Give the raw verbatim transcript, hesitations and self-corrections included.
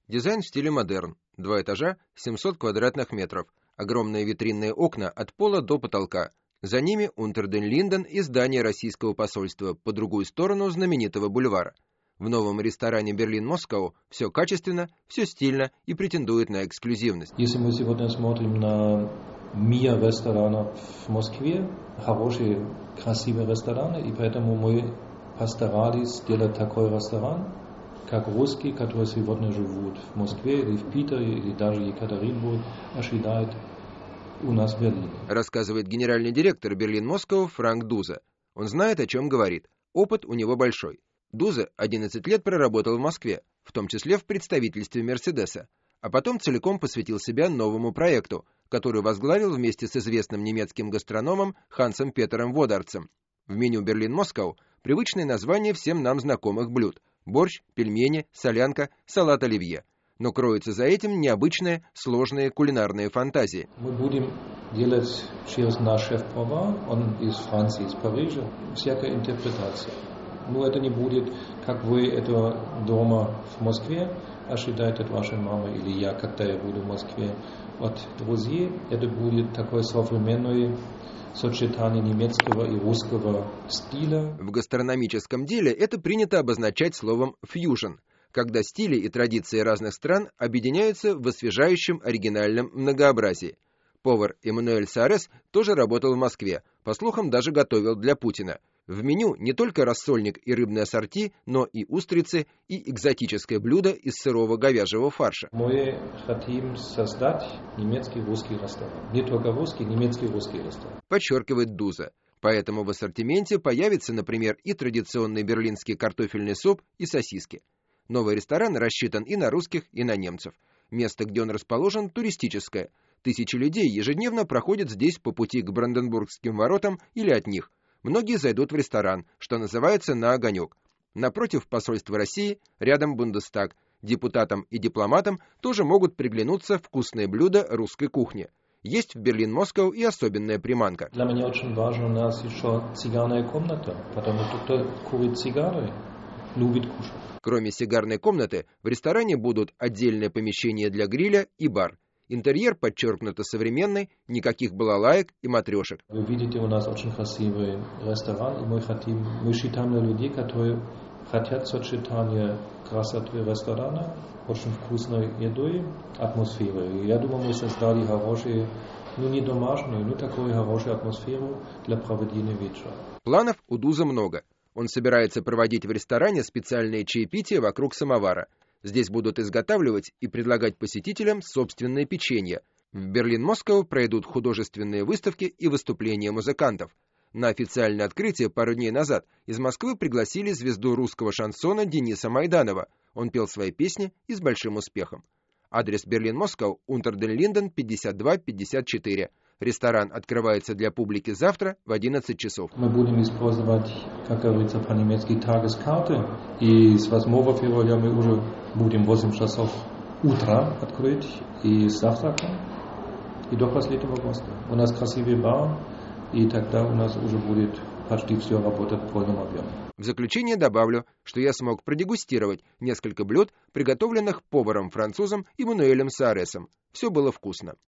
Дизайн в стиле модерн. Два этажа, семьсот квадратных метров. Огромные витринные окна от пола до потолка. За ними Унтер ден Линден и здание российского посольства по другую сторону знаменитого бульвара. В новом ресторане Берлин-Москау все качественно, все стильно и претендует на эксклюзивность. Если мы сегодня смотрим на мир ресторанов в Москве, хорошие, красивые рестораны, и поэтому мы постарались сделать такой ресторан, как русские, которые сегодня живут в Москве или в Питере, или даже Екатеринбург, ожидают у нас в Берлине. Рассказывает генеральный директор Берлин-Москау Франк Дузе. Он знает, о чем говорит. Опыт у него большой. Дузе одиннадцать лет проработал в Москве, в том числе в представительстве Мерседеса, а потом целиком посвятил себя новому проекту, который возглавил вместе с известным немецким гастрономом Хансом Петером Водарцем. В меню Берлин-Москау привычное название всем нам знакомых блюд: борщ, пельмени, солянка, салат оливье. Но кроются за этим необычные, сложные кулинарные фантазии. Мы будем делать через наш шеф-повар, он из Франции, из Парижа, всякая интерпретация. Но это не будет, как вы это дома в Москве ожидаете от вашей мамы, или я, когда я буду в Москве, от друзей. Это будет такое современное сочетание немецкого и русского стиля. В гастрономическом деле это принято обозначать словом «фьюжн», когда стили и традиции разных стран объединяются в освежающем оригинальном многообразии. Повар Эммануэль Саарес тоже работал в Москве, по слухам, даже готовил для Путина. В меню не только рассольник и рыбное ассорти, но и устрицы, и экзотическое блюдо из сырого говяжьего фарша. Мы хотим создать немецкий русский ресторан. Не только русский, немецкий русский ресторан. Подчеркивает Дузе. Поэтому в ассортименте появится, например, и традиционный берлинский картофельный суп, и сосиски. Новый ресторан рассчитан и на русских, и на немцев. Место, где он расположен, туристическое. Тысячи людей ежедневно проходят здесь по пути к Бранденбургским воротам или от них. Многие зайдут в ресторан, что называется, на огонек. Напротив посольства России, рядом Бундестаг. Депутатам и дипломатам тоже могут приглянуться вкусные блюда русской кухни. Есть в Берлин-Москау и особенная приманка. Для меня очень важно, у нас еще сигарная комната, потому что кто курит сигары, любит кушать. Кроме сигарной комнаты, в ресторане будут отдельное помещение для гриля и бар. Интерьер подчеркнуто современный, никаких балалаек и матрешек. Вы видите, у нас очень красивый ресторан, и мы хотим, мы считаем на людей, которые хотят сочетание красоты ресторана, очень вкусной едой, атмосферы. Я думаю, мы создали хорошие, ну не домашнюю, но такую хорошую атмосферу для проведения вечера. Планов у Дуза много. Он собирается проводить в ресторане специальные чаепития вокруг самовара. Здесь будут изготавливать и предлагать посетителям собственное печенье. В Берлин-Москау пройдут художественные выставки и выступления музыкантов. На официальное открытие пару дней назад из Москвы пригласили звезду русского шансона Дениса Майданова. Он пел свои песни и с большим успехом. Адрес Берлин-Москау, Унтер ден Линден, пятьдесят два пятьдесят четыре. Ресторан открывается для публики завтра в одиннадцать часов. Мы будем использовать, как говорится по-немецки, тагескарты. И с восьмого февраля мы уже будем в восемь часов утра открыть и с завтраком, и до последнего госта. У нас красивый бар, и тогда у нас уже будет почти все работать в полном объеме. В заключение добавлю, что я смог продегустировать несколько блюд, приготовленных поваром-французом Эммануэлем Сааресом. Все было вкусно.